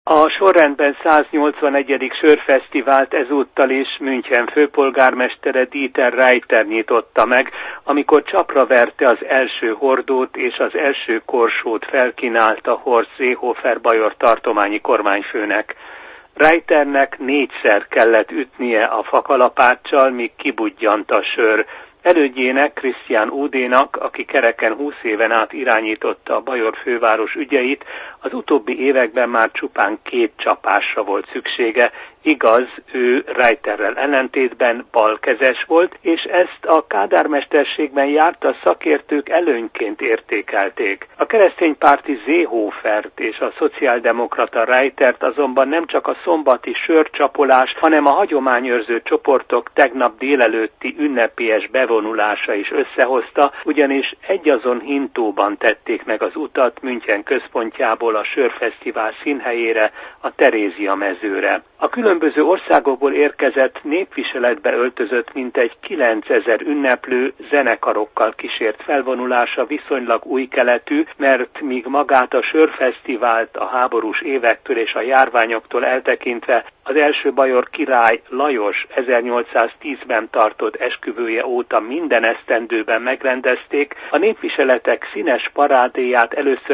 A sorrendben 181. sörfesztivált ezúttal is München főpolgármestere Dieter Reiter nyitotta meg, amikor csapra verte az első hordót és az első korsót felkínálta Horst Seehofer bajor tartományi kormányfőnek. Reiternek 4-szer kellett ütnie a fakalapáccsal, míg kibudjant a sör. Elődjének, Christian Udénak, aki kereken 20 éven át irányította a bajor főváros ügyeit, az utóbbi években már csupán 2 csapásra volt szüksége. Igaz, ő Reiterrel ellentétben balkezes volt, és ezt a kádármesterségben járta szakértők előnyként értékelték. A kereszténypárti Seehofert és a szociáldemokrata Reitert azonban nem csak a szombati sörcsapolás, hanem a hagyományőrző csoportok tegnap délelőtti ünnepélyes bevonulása is összehozta, ugyanis egyazon hintóban tették meg az utat München központjából a sörfesztivál színhelyére, a Terézia mezőre. A különböző országokból érkezett népviseletbe öltözött mintegy 9000 ünneplő zenekarokkal kísért felvonulása viszonylag új keletű, mert míg magát a sörfesztivált a háborús évektől és a járványoktól eltekintve az első bajor király Lajos 1810-ben tartott esküvője óta minden esztendőben megrendezték, a népviseletek színes parádéját először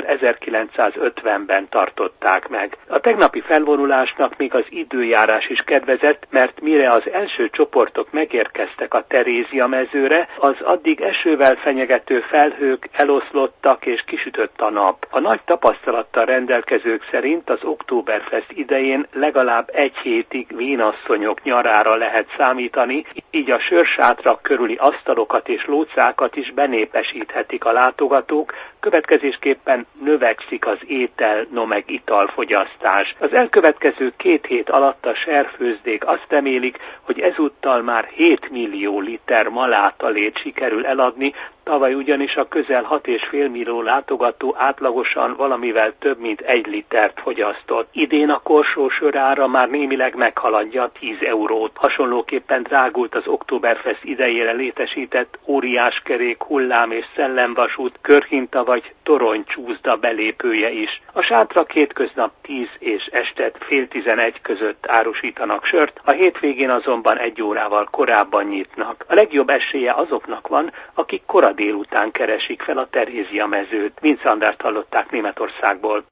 1950-ben tartották meg. A tegnapi felvonulásnak még az időjárás is kedvezett, mert mire az első csoportok megérkeztek a Terézia mezőre, az addig esővel fenyegető felhők eloszlottak és kisütött a nap. A nagy tapasztalattal rendelkezők szerint az Oktoberfest idején legalább 1 hétig vénasszonyok nyarára lehet számítani, így a sörsátrak körüli asztalokat és lócákat is benépesíthetik a látogatók, következésképpen növekszik az étel, meg italfogyasztás. Az elkövetkező 2 hét alatt a serfőzdék azt remélik, hogy ezúttal már 7 millió liter malátalét sikerül eladni, tavaly ugyanis a közel 6,5 millió látogató átlagosan valamivel több mint 1 litert fogyasztott. Idén a korsó sörára már némileg meghaladja 10 eurót. Hasonlóképpen drágult az Oktoberfest idejére létesített óriáskerék, hullám és szellemvasút, körhinta vagy toronycsúszda belépője is. A sátrak hétköznap 10 és este fél 11 között árusítanak sört, a hétvégén azonban 1 órával korábban nyitnak. A legjobb esélye azoknak van, akik kora délután keresik fel a Terézia mezőt. Vince Andrást hallották Németországból.